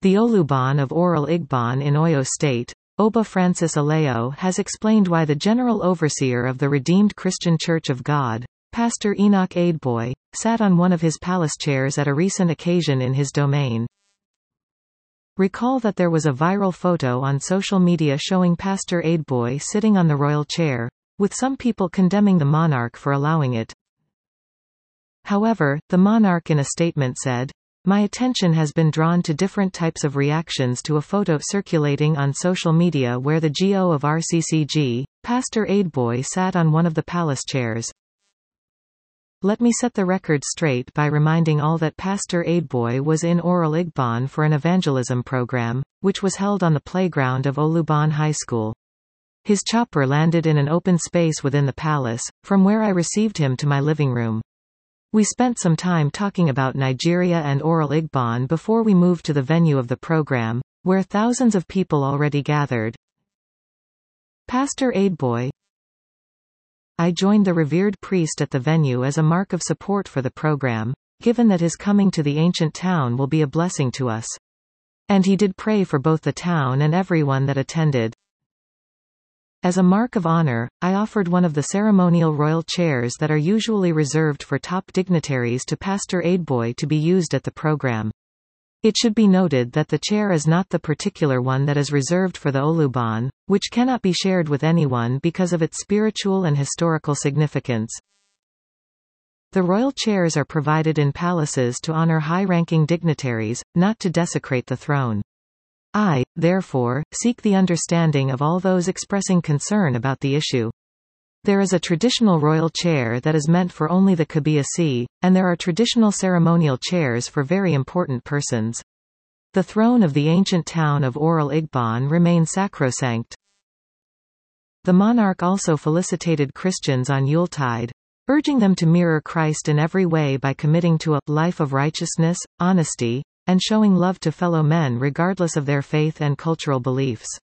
The Oluban of Oral Igban in Oyo State, Oba Francis Aleo has explained why the General Overseer of the Redeemed Christian Church of God, Pastor Enoch Adeboy, sat on one of his palace chairs at a recent occasion in his domain. Recall that there was a viral photo on social media showing Pastor Adeboy sitting on the royal chair, with some people condemning the monarch for allowing it. However, the monarch in a statement said, "My attention has been drawn to different types of reactions to a photo circulating on social media where the GO of RCCG, Pastor Adeboy, sat on one of the palace chairs. Let me set the record straight by reminding all that Pastor Adeboy was in Oral Igban for an evangelism program, which was held on the playground of Oluban High School. His chopper landed in an open space within the palace, from where I received him to my living room. We spent some time talking about Nigeria and Oral Igban before we moved to the venue of the program, where thousands of people already gathered. Pastor Adeboy. I joined the revered priest at the venue as a mark of support for the program, given that his coming to the ancient town will be a blessing to us. And he did pray for both the town and everyone that attended. As a mark of honor, I offered one of the ceremonial royal chairs that are usually reserved for top dignitaries to Pastor Adeboy to be used at the program. It should be noted that the chair is not the particular one that is reserved for the Oluban, which cannot be shared with anyone because of its spiritual and historical significance. The royal chairs are provided in palaces to honor high-ranking dignitaries, not to desecrate the throne. I, therefore, seek the understanding of all those expressing concern about the issue. There is a traditional royal chair that is meant for only the Kabiyesi, and there are traditional ceremonial chairs for very important persons. The throne of the ancient town of Oral Igban remains sacrosanct. The monarch also felicitated Christians on Yuletide, urging them to mirror Christ in every way by committing to a life of righteousness, honesty, and showing love to fellow men regardless of their faith and cultural beliefs.